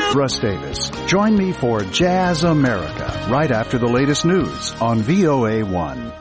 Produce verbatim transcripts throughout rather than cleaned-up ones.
Russ Davis. Join me for Jazz America right after the latest news on V O A one.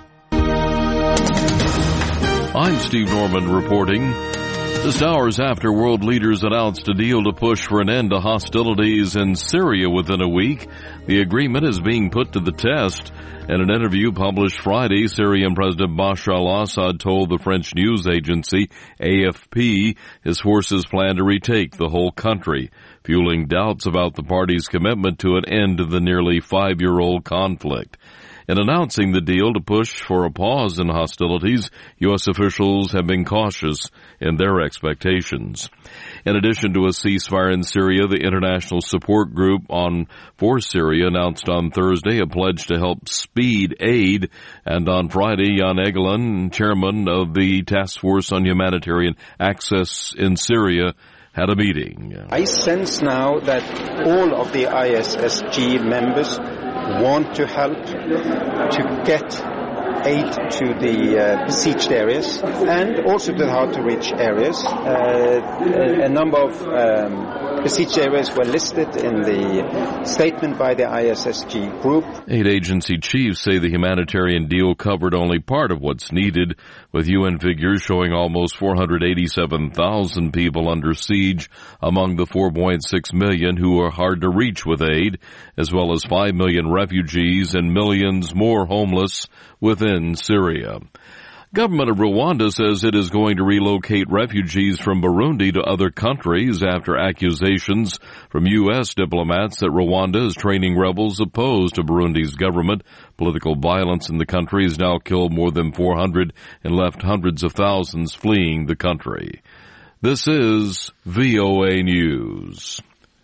I'm Steve Norman reporting. Just hours after world leaders announced a deal to push for an end to hostilities in Syria within a week, the agreement is being put to the test. In an interview published Friday, Syrian President Bashar al-Assad told the French news agency A F P his forces plan to retake the whole country, fueling doubts about the party's commitment to an end to the nearly five-year-old conflict. In announcing the deal to push for a pause in hostilities, U S officials have been cautious in their expectations. In addition to a ceasefire in Syria, the International Support Group on for Syria announced on Thursday a pledge to help speed aid, and on Friday, Jan Egeland, chairman of the Task Force on Humanitarian Access in Syria, had a meeting. I sense now that all of the I S S G members want to help to get aid to the uh, besieged areas and also to the hard-to-reach areas. Uh, a, a number of um, besieged areas were listed in the statement by the I S S G group. Aid agency chiefs say the humanitarian deal covered only part of what's needed, with U N figures showing almost four hundred eighty-seven thousand people under siege among the four point six million who are hard to reach with aid, as well as five million refugees and millions more homeless within Syria. Government of Rwanda says it is going to relocate refugees from Burundi to other countries after accusations from U S diplomats that Rwanda is training rebels opposed to Burundi's government. Political violence in the country has now killed more than four hundred and left hundreds of thousands fleeing the country. This is V O A News.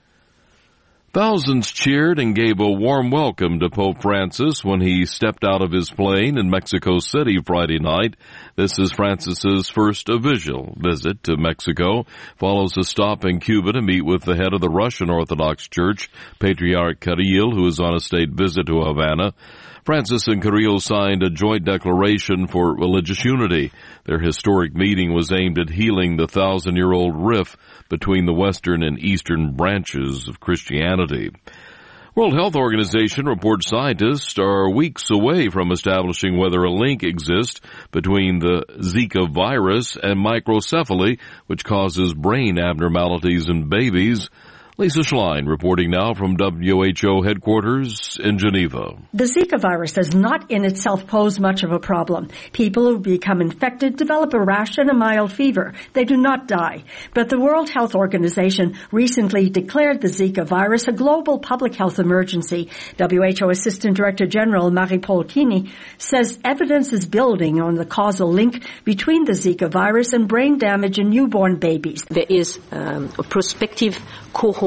Thousands cheered and gave a warm welcome to Pope Francis when he stepped out of his plane in Mexico City Friday night. This is Francis's first official visit to Mexico, follows a stop in Cuba to meet with the head of the Russian Orthodox Church, Patriarch Kirill, who is on a state visit to Havana. Francis and Kirill signed a joint declaration for religious unity. Their historic meeting was aimed at healing the thousand-year-old rift between the western and eastern branches of Christianity. World Health Organization reports scientists are weeks away from establishing whether a link exists between the Zika virus and microcephaly, which causes brain abnormalities in babies. Lisa Schlein reporting now from W H O headquarters in Geneva. The Zika virus does not in itself pose much of a problem. People who become infected develop a rash and a mild fever. They do not die. But the World Health Organization recently declared the Zika virus a global public health emergency. W H O Assistant Director General Marie-Paule Kini says evidence is building on the causal link between the Zika virus and brain damage in newborn babies. There is um, a prospective cohort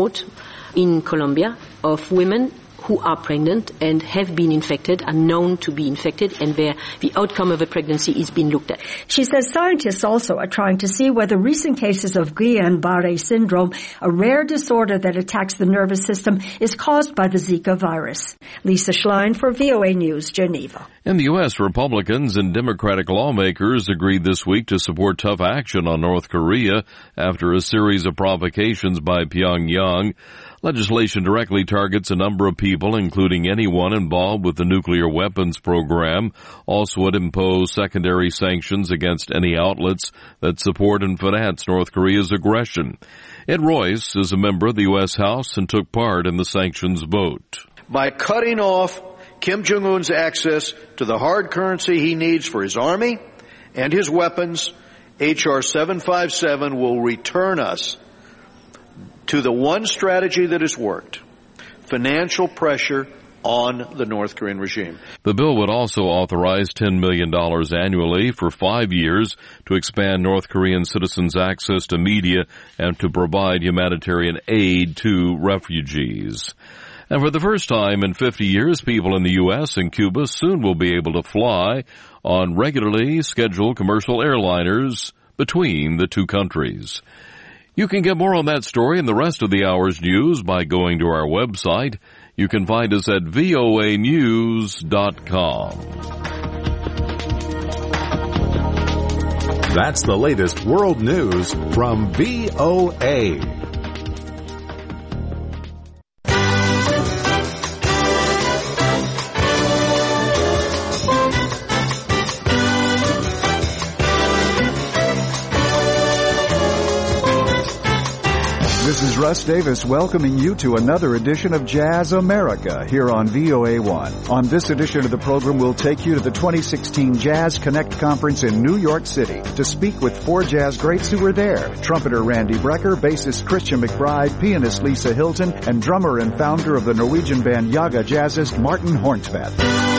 in Colombia of women who are pregnant and have been infected, are known to be infected, and where the outcome of the pregnancy is being looked at. She says scientists also are trying to see whether recent cases of Guillain-Barré syndrome, a rare disorder that attacks the nervous system, is caused by the Zika virus. Lisa Schlein for V O A News, Geneva. In the U S, Republicans and Democratic lawmakers agreed this week to support tough action on North Korea after a series of provocations by Pyongyang. Legislation directly targets a number of people, including anyone involved with the nuclear weapons program. Also would impose secondary sanctions against any outlets that support and finance North Korea's aggression. Ed Royce is a member of the U S House and took part in the sanctions vote. By cutting off Kim Jong-un's access to the hard currency he needs for his army and his weapons, H R seven fifty-seven will return us to the one strategy that has worked: financial pressure on the North Korean regime. The bill would also authorize ten million dollars annually for five years to expand North Korean citizens' access to media and to provide humanitarian aid to refugees. And for the first time in fifty years, people in the U S and Cuba soon will be able to fly on regularly scheduled commercial airliners between the two countries. You can get more on that story and the rest of the hour's news by going to our website. You can find us at V O A news dot com. That's the latest world news from V O A. Russ Davis welcoming you to another edition of Jazz America here on V O A one. On this edition of the program, we'll take you to the twenty sixteen Jazz Connect Conference in New York City to speak with four jazz greats who were there. Trumpeter Randy Brecker, bassist Christian McBride, pianist Lisa Hilton, and drummer and founder of the Norwegian band Yaga jazzist Martin Horntvedt.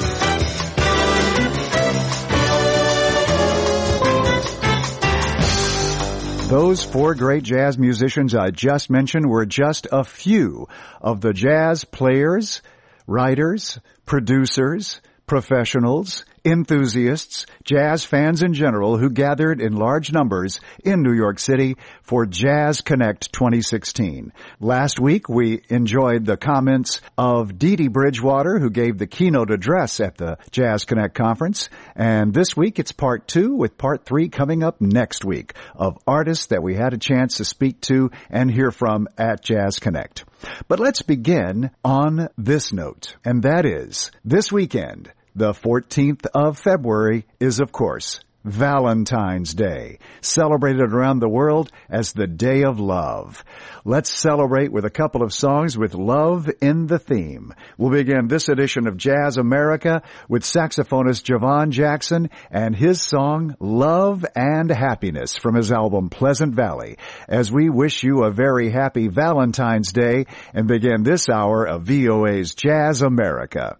Those four great jazz musicians I just mentioned were just a few of the jazz players, writers, producers, professionals, enthusiasts, jazz fans in general who gathered in large numbers in New York City for Jazz Connect twenty sixteen. Last week we enjoyed the comments of Dee Dee Bridgewater, who gave the keynote address at the Jazz Connect conference, and this week it's part two, with part three coming up next week, of artists that we had a chance to speak to and hear from at Jazz Connect. But let's begin on this note, and that is, this weekend, the fourteenth of February, is, of course, Valentine's Day, celebrated around the world as the Day of Love. Let's celebrate with a couple of songs with love in the theme. We'll begin this edition of Jazz America with saxophonist Javon Jackson and his song Love and Happiness from his album Pleasant Valley, as we wish you a very happy Valentine's Day and begin this hour of V O A's Jazz America.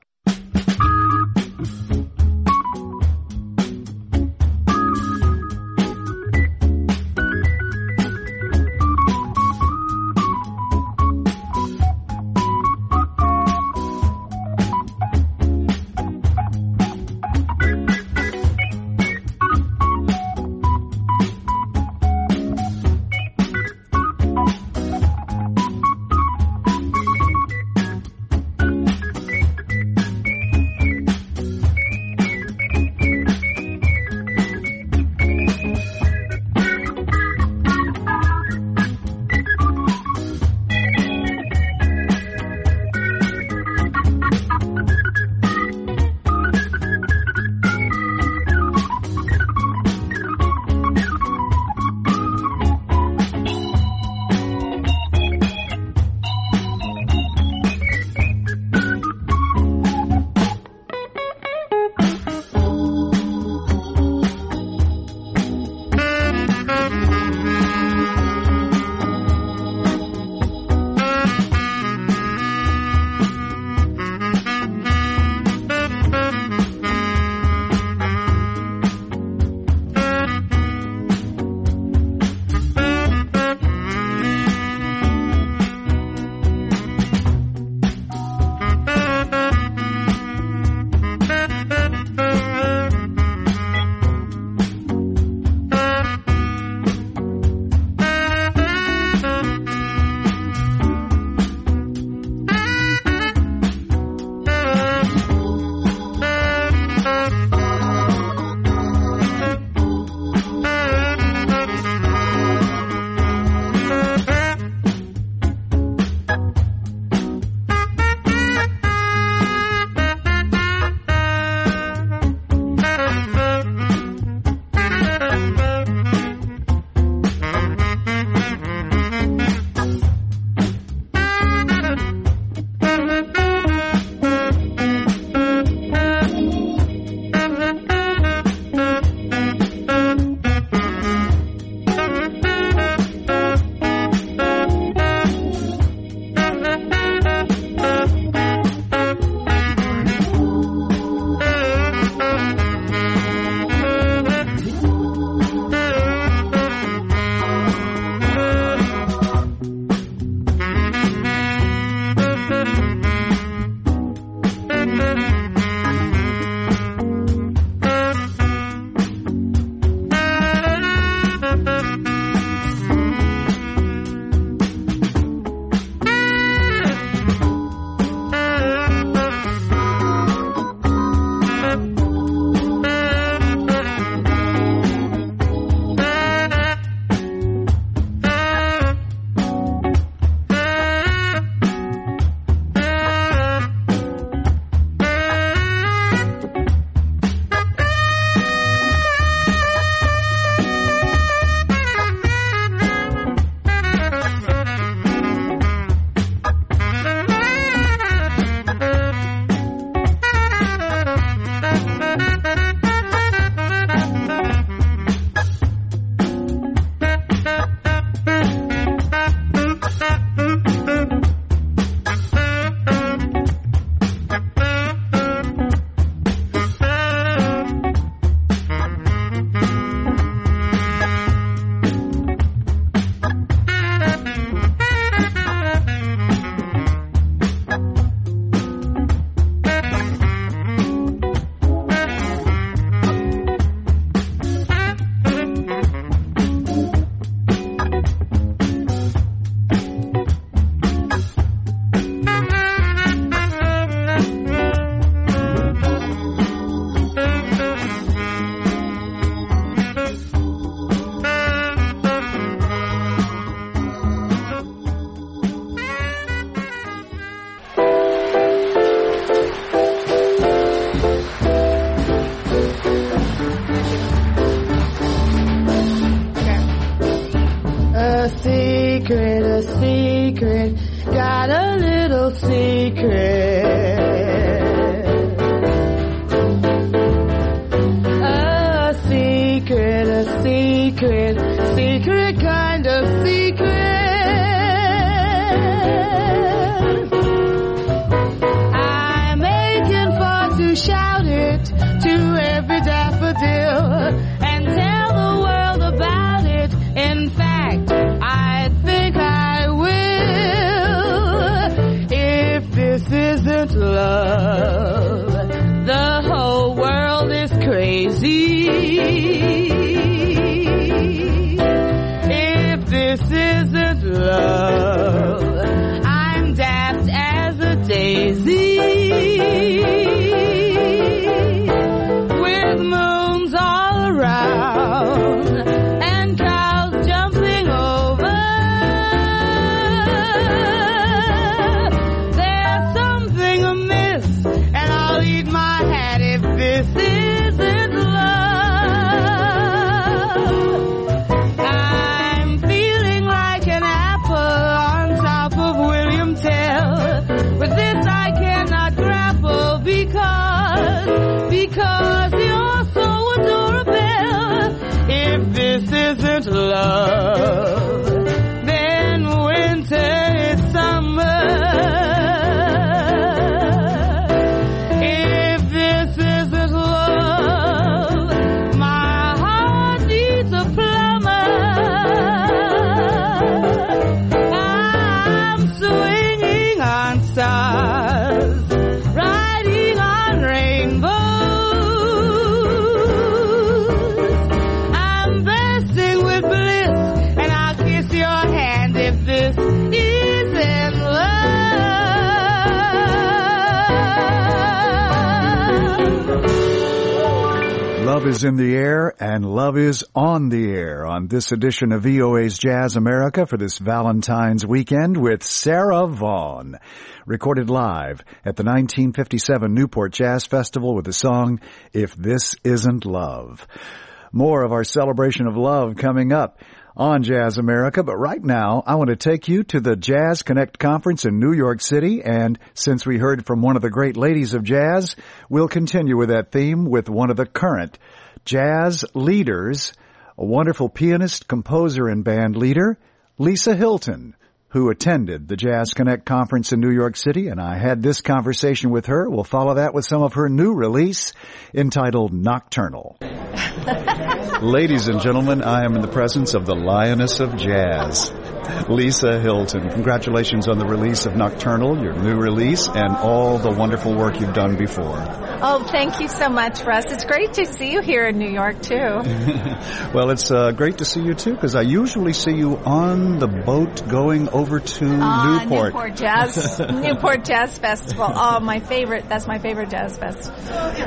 little secret. A secret, a secret, secret kind of secret. I'm aching for to shout it to every daffodil and tell the world about it. In fact, I think I will. If this isn't love, the whole world is crazy. If this isn't love, I'm daft as a daisy. With moons all around and cows jumping over, there's something amiss, and I'll eat my hat if this isn't love. I'm feeling like an apple on top of William Tell. With this I cannot grapple because, because you're so adorable. If this isn't love, then winter is summer. If this isn't love, my heart needs a plumber. I'm swinging on stars, riding on rainbows. I'm bursting with bliss, and I'll kiss your hand if this isn't love. Love is in the air and love is on the air on this edition of V O A's Jazz America for this Valentine's weekend with Sarah Vaughan. Recorded live at the nineteen fifty-seven Newport Jazz Festival with the song, If This Isn't Love. More of our celebration of love coming up on Jazz America, but right now I want to take you to the Jazz Connect Conference in New York City, and since we heard from one of the great ladies of jazz, we'll continue with that theme with one of the current jazz leaders, a wonderful pianist, composer, and band leader, Lisa Hilton, who attended the Jazz Connect Conference in New York City, and I had this conversation with her. We'll follow that with some of her new release entitled Nocturnal. Ladies and gentlemen, I am in the presence of the Lioness of Jazz, Lisa Hilton. Congratulations on the release of Nocturnal, your new release, and all the wonderful work you've done before. Oh, thank you so much, Russ. It's great to see you here in New York, too. Well, it's uh, great to see you, too, because I usually see you on the boat going over to uh, Newport. Newport Jazz, Newport Jazz Festival. Oh, my favorite. That's my favorite jazz festival.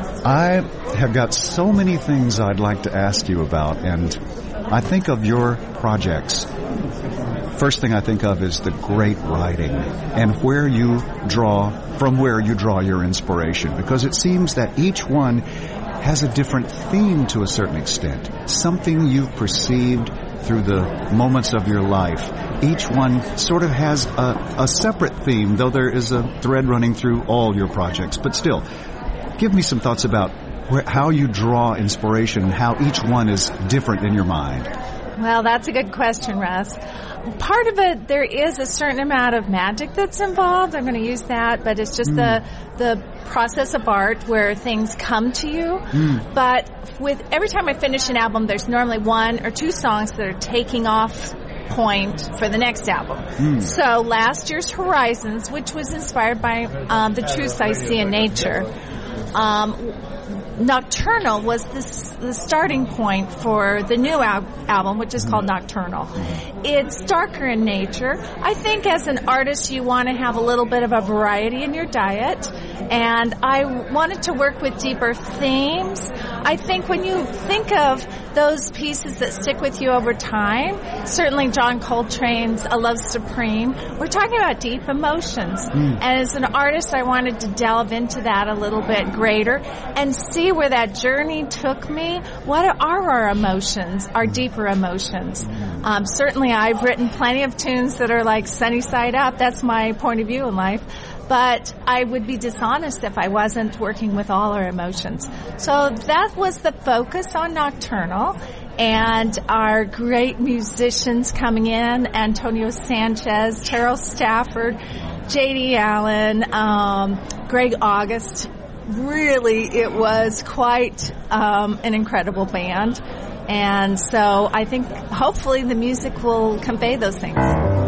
I have got so many things I'd like to ask you about, and I think of your projects. First thing I think of is the great writing and where you draw, from where you draw your inspiration, because it seems that each one has a different theme to a certain extent, something you've perceived through the moments of your life. Each one sort of has a, a separate theme, though there is a thread running through all your projects. But still, give me some thoughts about where, how you draw inspiration and how each one is different in your mind. Well, that's a good question, Russ. Part of it, there is a certain amount of magic that's involved. I'm going to use that, but it's just mm. the the process of art where things come to you. Mm. But with every time I finish an album, there's normally one or two songs that are taking off point for the next album. Mm. So last year's Horizons, which was inspired by um, the truths I see in nature, um, Nocturnal was this, the starting point for the new al- album, which is called Nocturnal. It's darker in nature. I think as an artist, you want to have a little bit of a variety in your diet, and I wanted to work with deeper themes. I think when you think of those pieces that stick with you over time, certainly John Coltrane's A Love Supreme, we're talking about deep emotions. Mm. And as an artist, I wanted to delve into that a little bit greater and see where that journey took me. What are our emotions, our deeper emotions? Um, certainly I've written plenty of tunes that are like sunny side up. That's my point of view in life. but I would be dishonest if I wasn't working with all our emotions. So that was the focus on Nocturnal, and our great musicians coming in, Antonio Sanchez, Terrell Stafford, J D Allen, um, Greg August. Really, it was quite um, an incredible band. And so I think hopefully the music will convey those things.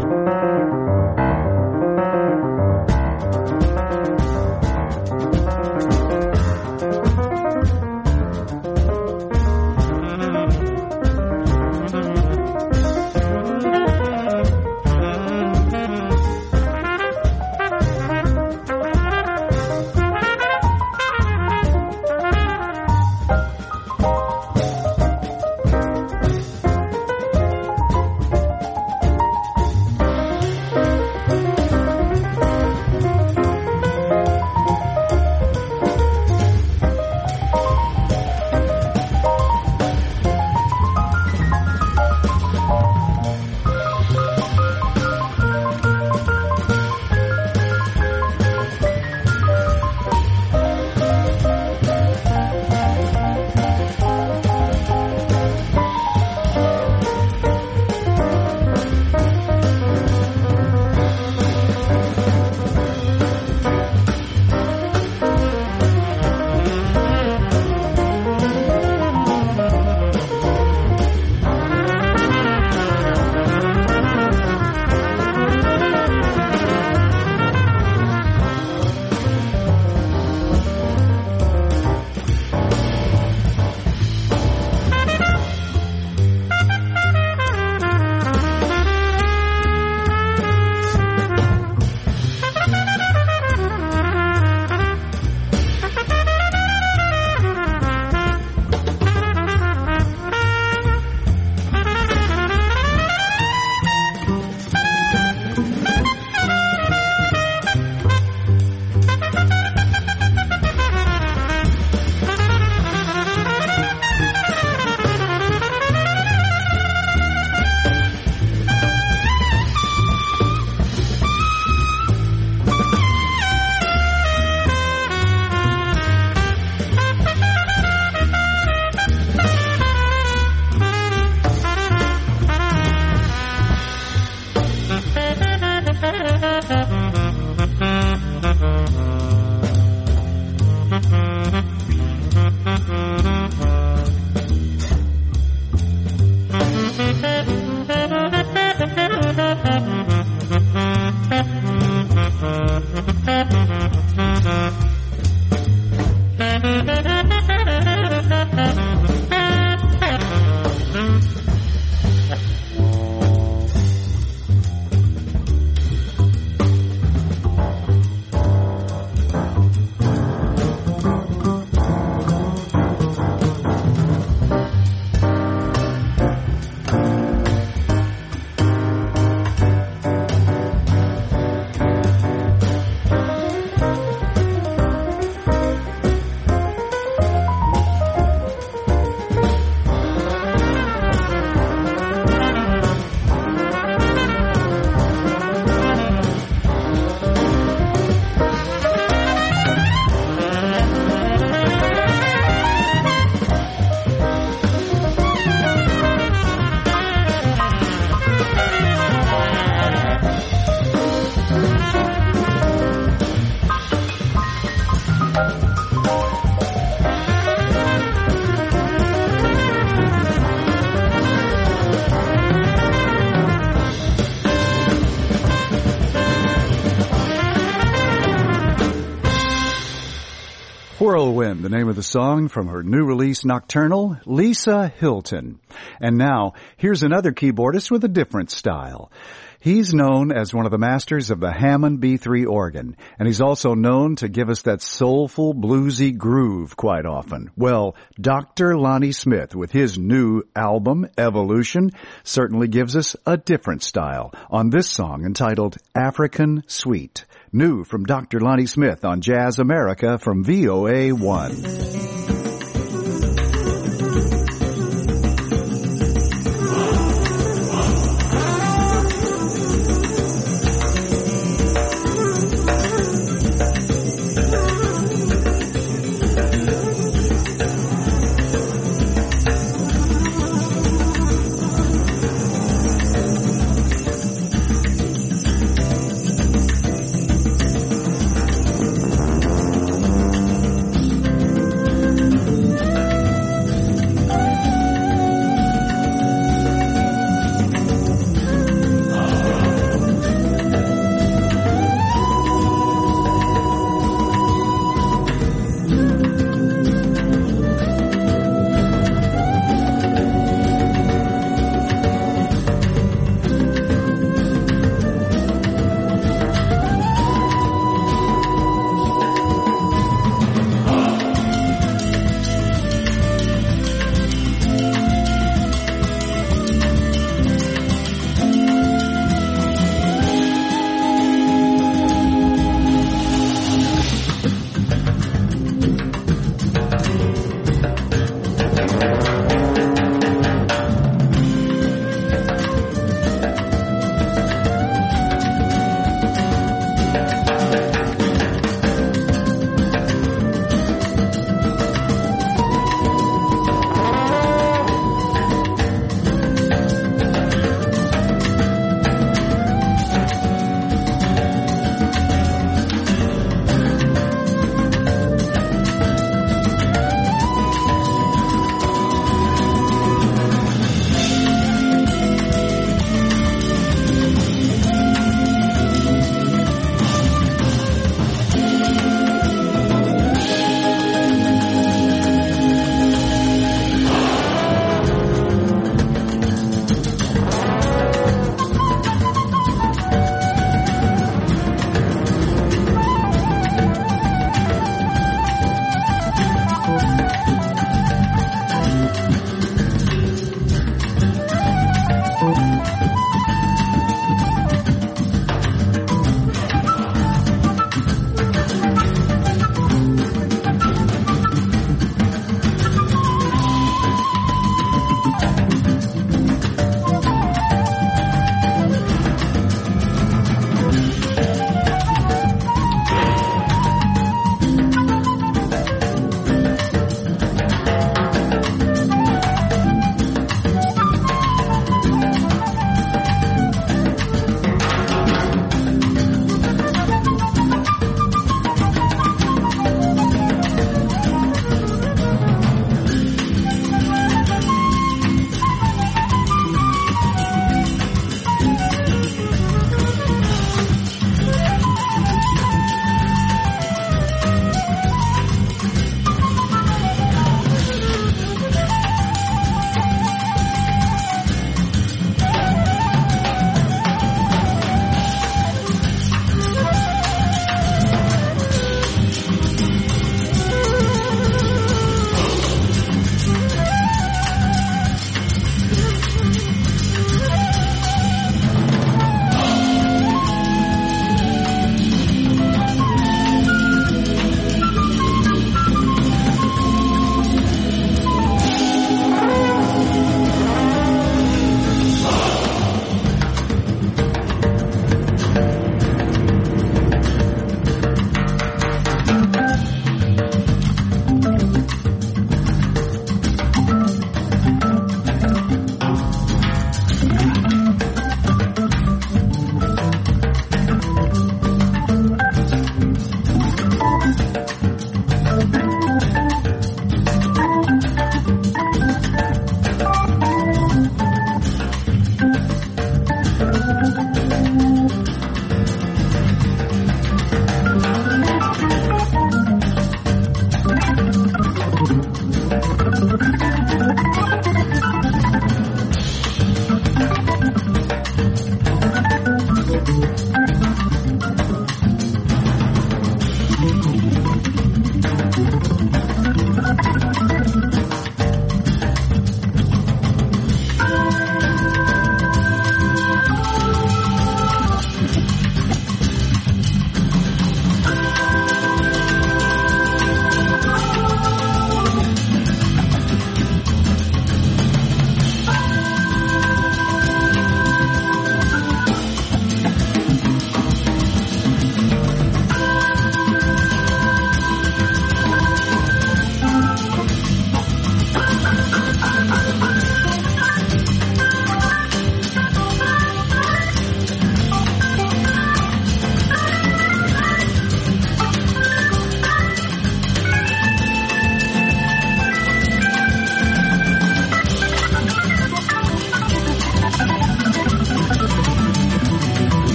Whirlwind, the name of the song from her new release Nocturnal, Lisa Hilton. And now, here's another keyboardist with a different style. He's known as one of the masters of the Hammond B three organ, and he's also known to give us that soulful, bluesy groove quite often. Well, Doctor Lonnie Smith, with his new album, Evolution, certainly gives us a different style on this song entitled African Suite. New from Doctor Lonnie Smith on Jazz America from V O A one.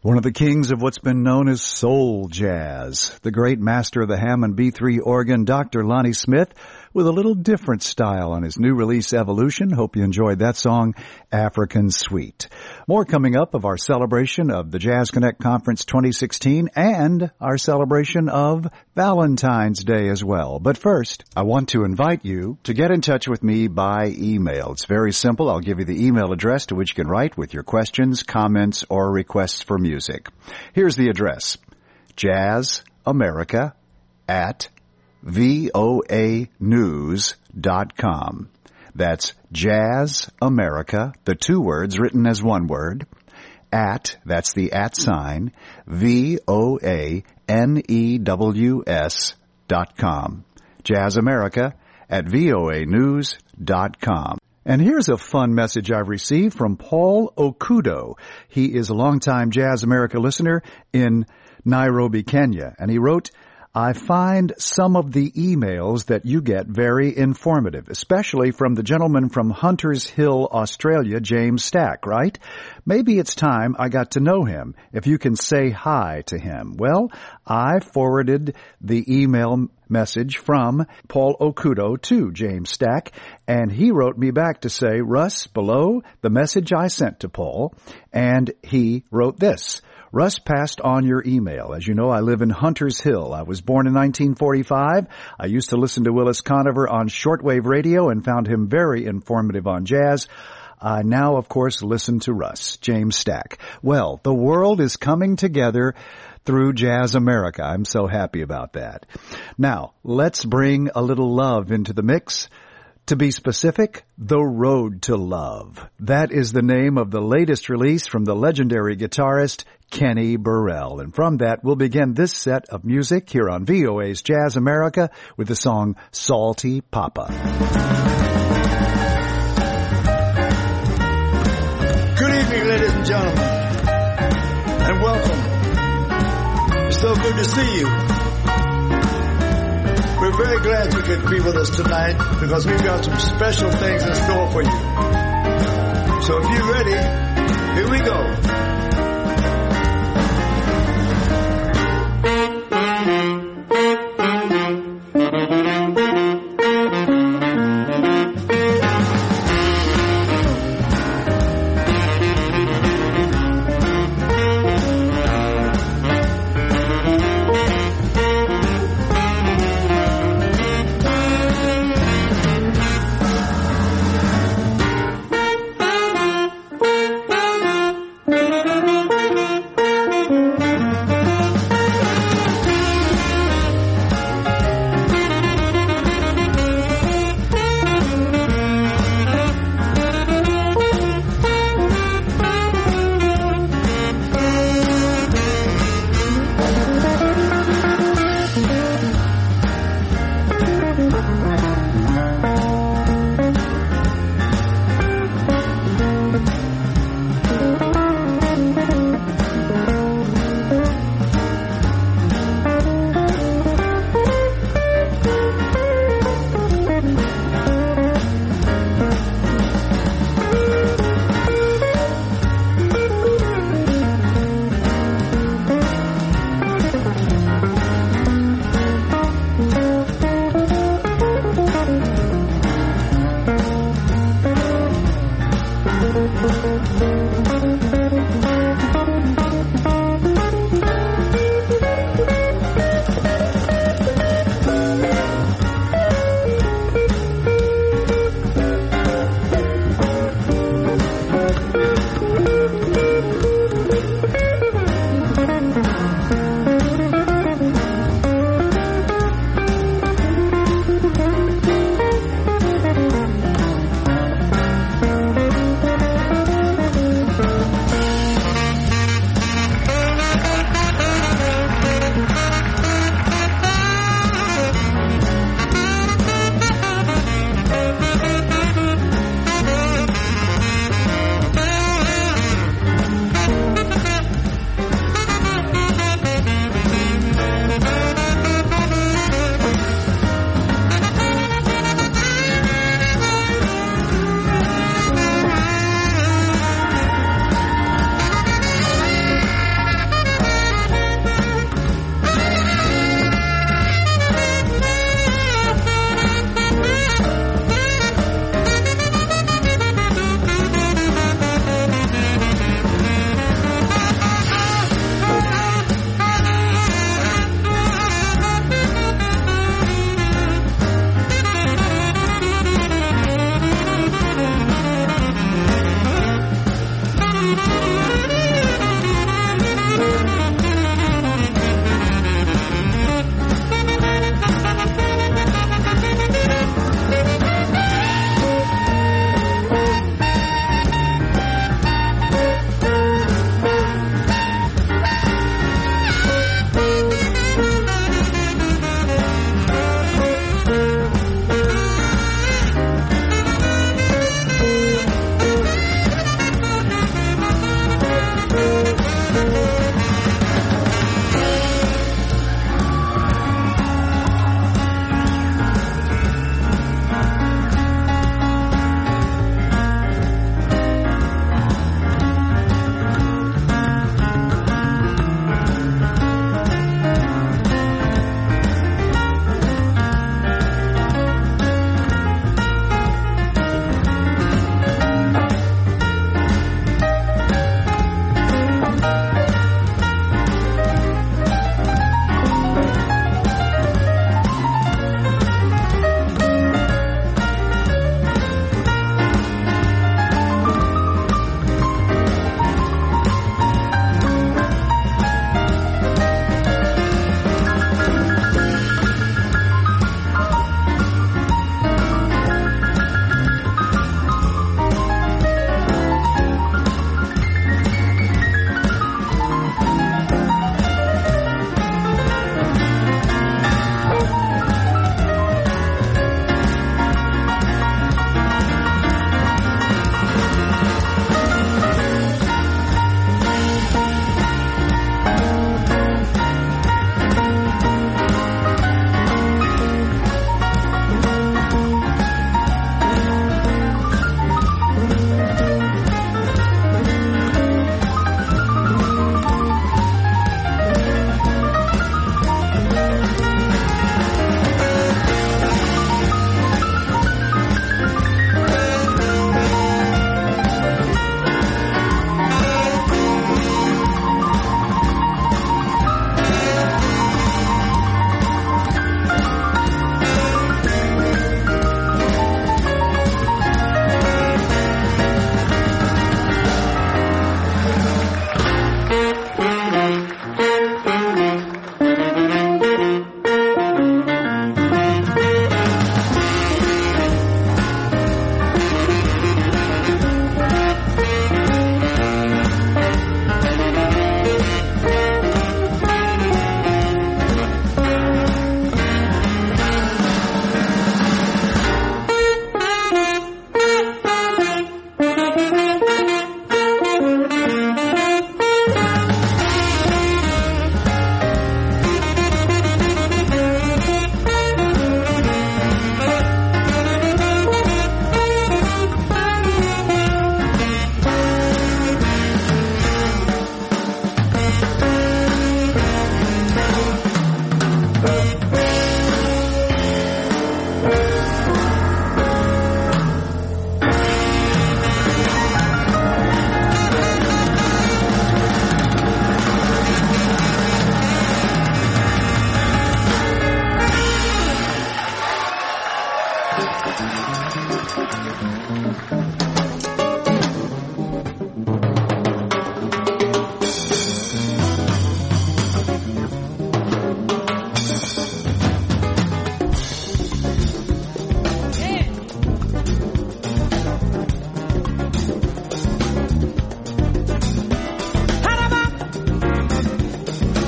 One of the kings of what's been known as soul jazz, the great master of the Hammond B three organ, Doctor Lonnie Smith, with a little different style on his new release, Evolution. Hope you enjoyed that song, African Sweet. More coming up of our celebration of the Jazz Connect Conference twenty sixteen and our celebration of Valentine's Day as well. But first, I want to invite you to get in touch with me by email. It's very simple. I'll give you the email address to which you can write with your questions, comments, or requests for music. Here's the address: jazzamerica at voa news dot com. That's jazzamerica, the two words written as one word, at, that's the at sign, V O A N E W S dot com. Jazzamerica at voa news dot com. And here's a fun message I've received from Paul Okudo. He is a longtime Jazz America listener in Nairobi, Kenya. And he wrote, I find some of the emails that you get very informative, especially from the gentleman from Hunters Hill, Australia, James Stack, right? Maybe it's time I got to know him. If you can say hi to him. Well, I forwarded the email message from Paul Okudo to James Stack, and he wrote me back to say, Russ, below the message I sent to Paul, and he wrote this. Russ passed on your email. As you know, I live in Hunters Hill. I was born in nineteen forty-five. I used to listen to Willis Conover on shortwave radio and found him very informative on jazz. I now, of course, listen to Russ, James Stack. Well, the world is coming together through Jazz America. I'm so happy about that. Now, let's bring a little love into the mix. To be specific, The Road to Love. That is the name of the latest release from the legendary guitarist Kenny Burrell. And from that, we'll begin this set of music here on V O A's Jazz America with the song Salty Papa. Good evening, ladies and gentlemen, and welcome. It's so good to see you. We're very glad you could be with us tonight because we've got some special things in store for you. So if you're ready, here we go.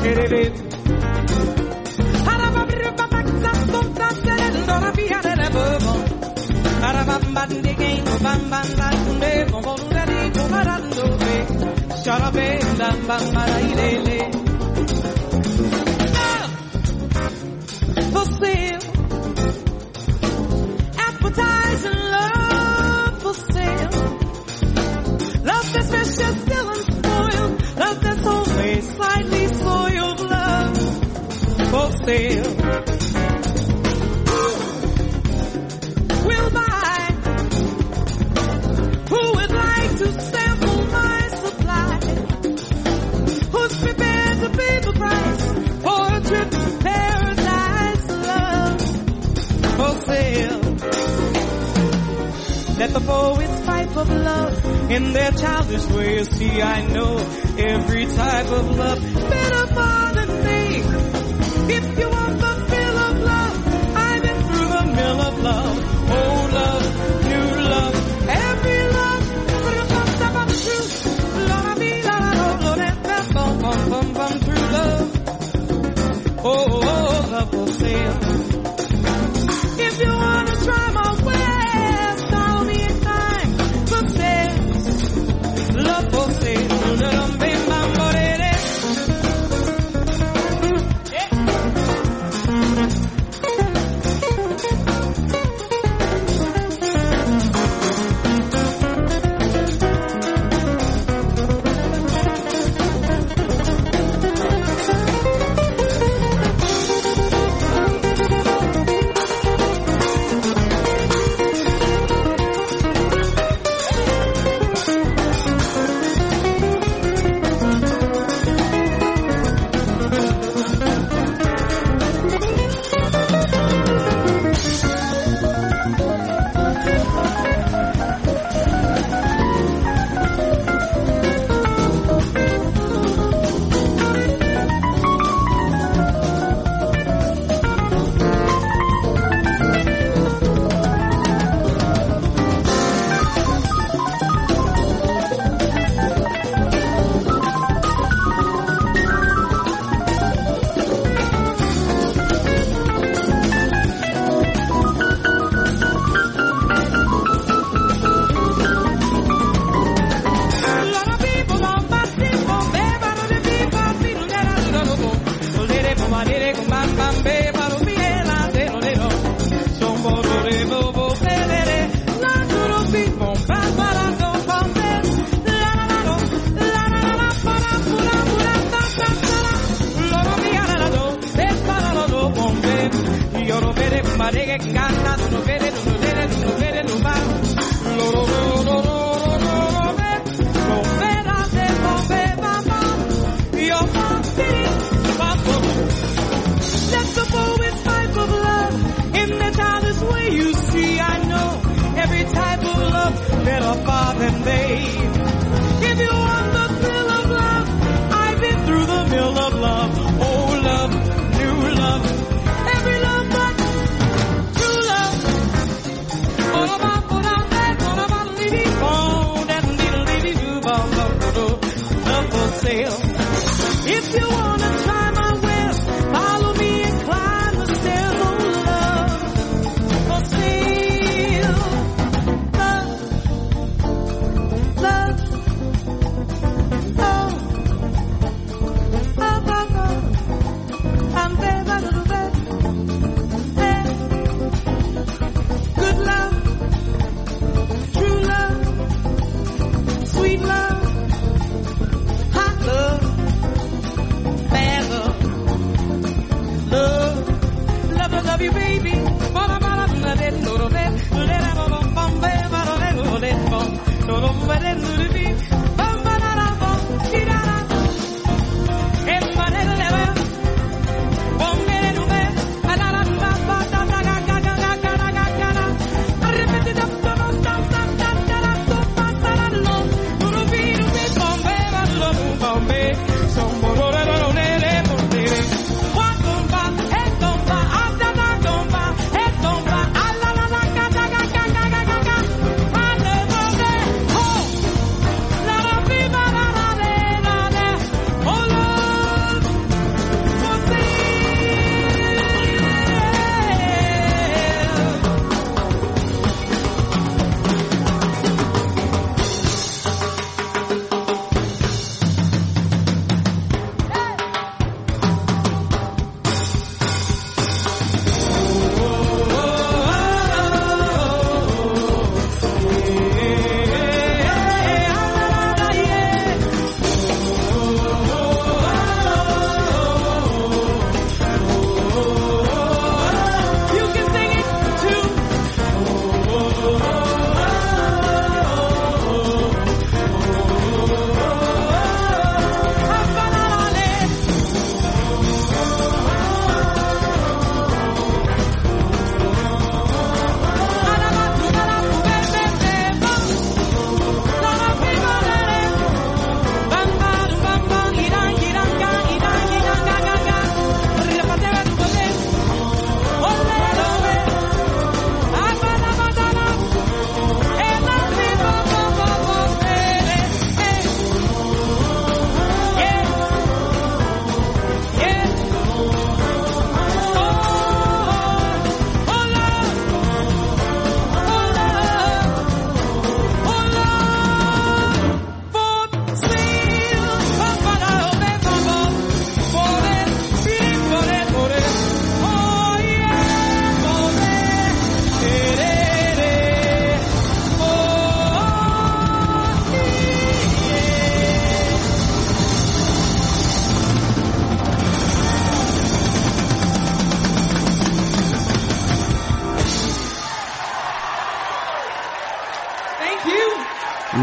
For sale, advertising love for sale. Love that's precious, still unspoiled. Love that's only slightly soiled. Love for sale. Will buy. Who would like to sample my supply? Who's prepared to pay the price for a trip to paradise? Love for sale. Let the poets fight for love in their childish way. You see, I know every type of love better far than me. If you want the thrill of love, I've been through the mill of love. Old love, new love, every love. But if I'm about the truth, Lord, I be Lord, Lord, and that bum, bum, bum, bum, true love. Oh, oh, love for sale. If you want to try my ways, follow me in time. Good sales, love for sale. Little baby, my body.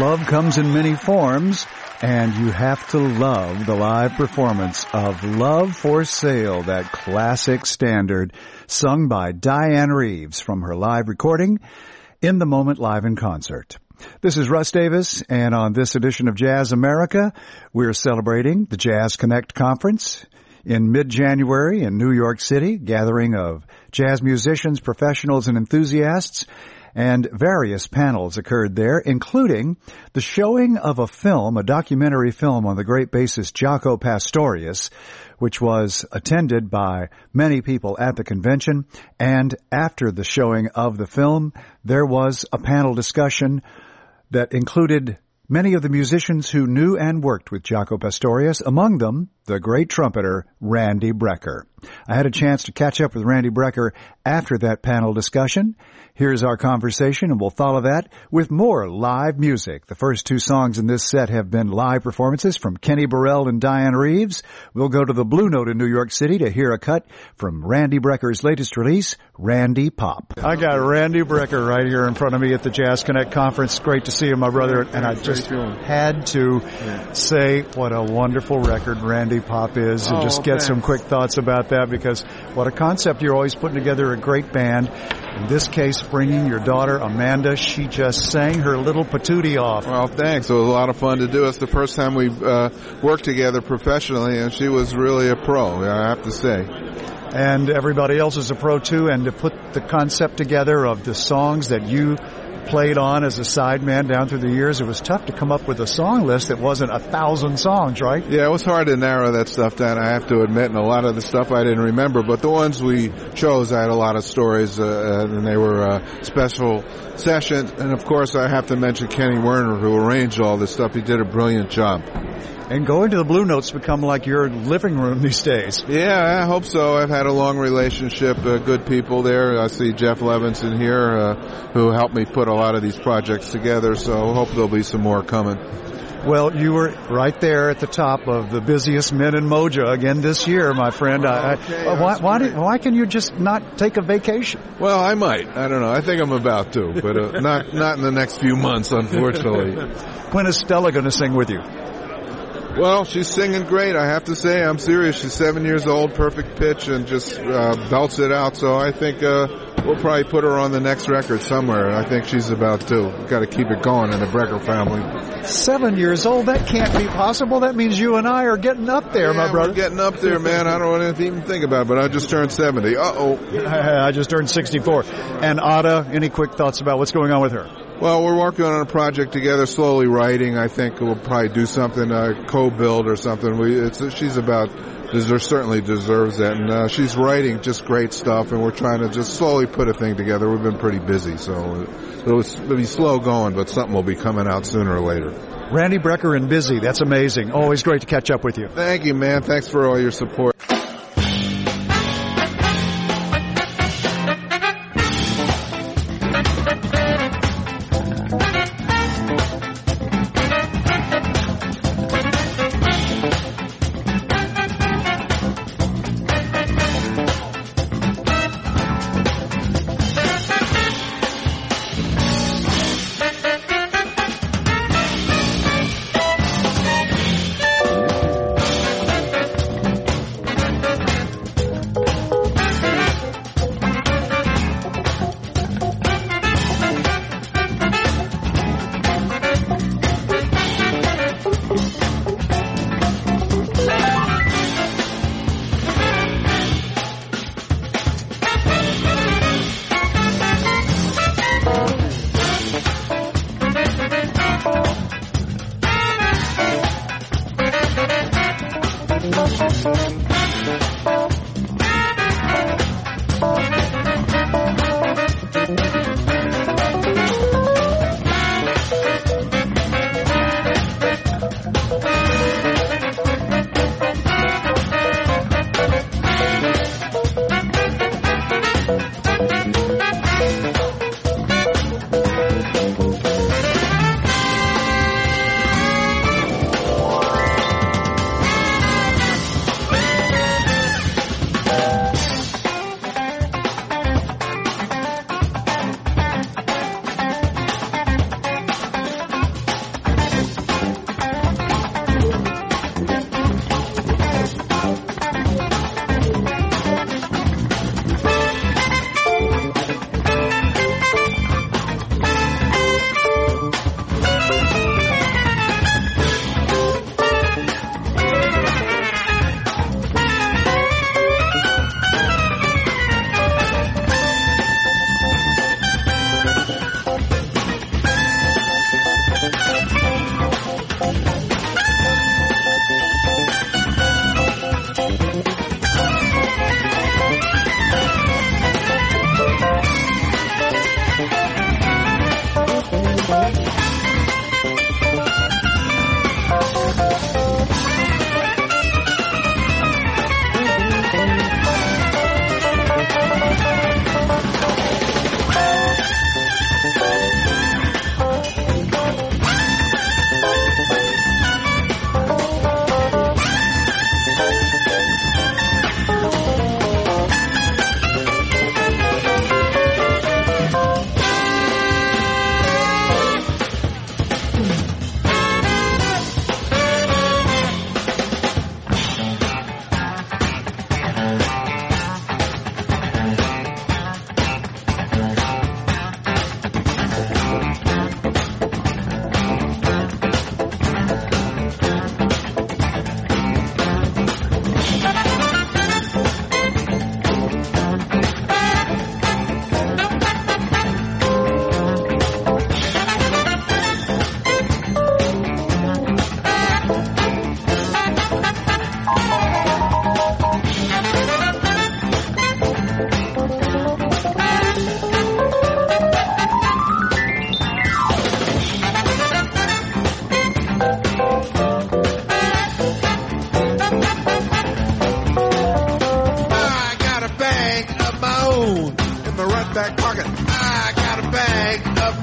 Love comes in many forms, and you have to love the live performance of Love for Sale, that classic standard sung by Diane Reeves from her live recording, In the Moment Live in Concert. This is Russ Davis, and on this edition of Jazz America, we're celebrating the Jazz Connect Conference in mid-January in New York City, gathering of jazz musicians, professionals, and enthusiasts. And various panels occurred there, including the showing of a film, a documentary film on the great bassist Jaco Pastorius, which was attended by many people at the convention. And after the showing of the film, there was a panel discussion that included many of the musicians who knew and worked with Jaco Pastorius, among them the great trumpeter Randy Brecker. I had a chance to catch up with Randy Brecker after that panel discussion. Here's our conversation, and we'll follow that with more live music. The first two songs in this set have been live performances from Kenny Burrell and Diane Reeves. We'll go to the Blue Note in New York City to hear a cut from Randy Brecker's latest release, Randy Pop. I got Randy Brecker right here in front of me at the Jazz Connect Conference. Great to see you, my brother. And I just had to say what a wonderful record Randy Pop is, and just get some quick thoughts about that, because what a concept. You're always putting together a great band. In this case, bringing your daughter, Amanda. She just sang her little patootie off. Well, thanks. It was a lot of fun to do. It's the first time we've uh, worked together professionally, and she was really a pro, I have to say. And everybody else is a pro, too, and to put the concept together of the songs that you played on as a sideman down through the years, it was tough to come up with a song list that wasn't a thousand songs, right? Yeah, it was hard to narrow that stuff down, I have to admit, and a lot of the stuff I didn't remember, but the ones we chose, I had a lot of stories, uh, and they were uh, special sessions, and of course I have to mention Kenny Werner, who arranged all this stuff. He did a brilliant job. And going to the Blue Note's become like your living room these days. Yeah, I hope so. I've had a long relationship, uh, good people there. I see Jeff Levinson here, uh, who helped me put a lot of these projects together, so I hope there'll be some more coming. Well, you were right there at the top of the busiest men in Moja again this year, my friend. I, okay, I, why, why, do, why can you just not take a vacation? Well, I might. I don't know. I think I'm about to, but uh, not not in the next few months, unfortunately. When is Stella going to sing with you? Well, she's singing great, I have to say. I'm serious. She's seven years old, perfect pitch, and just uh, belts it out. So I think uh, we'll probably put her on the next record somewhere. I think she's about to. We've got to keep it going in the Brecker family. Seven years old? That can't be possible. That means you and I are getting up there, yeah, my brother. We're getting up there, man. I don't want to even think about it, but I just turned seventy. Uh-oh. I just turned sixty-four. And Ada, any quick thoughts about what's going on with her? Well, we're working on a project together, slowly writing. I think we'll probably do something, uh, co-build or something. We, it's, she's about, deserves, certainly deserves that. And uh, she's writing just great stuff, and we're trying to just slowly put a thing together. We've been pretty busy, so it'll, it'll be slow going, but something will be coming out sooner or later. Randy Brecker and Busy, that's amazing. Always great to catch up with you. Thank you, man. Thanks for all your support.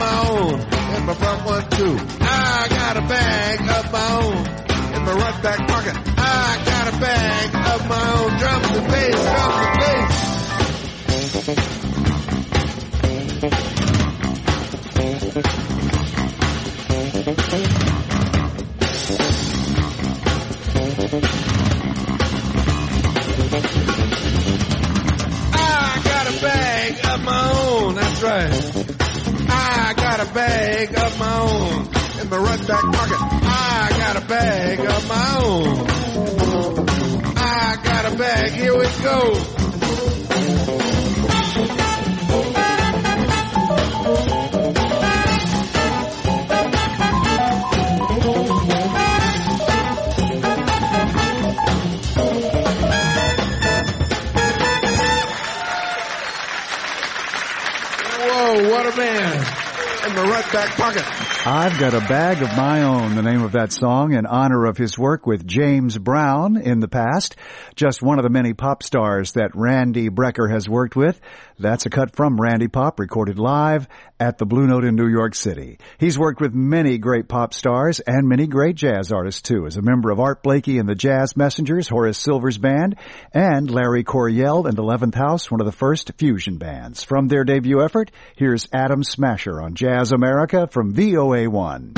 my own, in my front one too. I got a bag of my own, in my right back pocket. I got a bag of my own, drums and bass, drums and bass. I got a bag of my own, that's right. I got a bag of my own in my right back pocket. I got a bag of my own. I got a bag, here we go. What a man. In the right back pocket. I've got a bag of my own, the name of that song, in honor of his work with James Brown in the past. Just one of the many pop stars that Randy Brecker has worked with. That's a cut from Randy Pop, recorded live at the Blue Note in New York City. He's worked with many great pop stars and many great jazz artists, too, as a member of Art Blakey and the Jazz Messengers, Horace Silver's band, and Larry Coryell and eleventh House, one of the first fusion bands. From their debut effort, here's Adam Smasher on Jazz America from V O A one.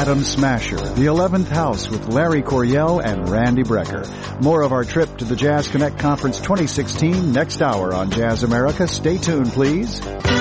Adam Smasher, The eleventh House with Larry Coryell and Randy Brecker. More of our trip to the Jazz Connect Conference twenty sixteen next hour on Jazz America. Stay tuned, please.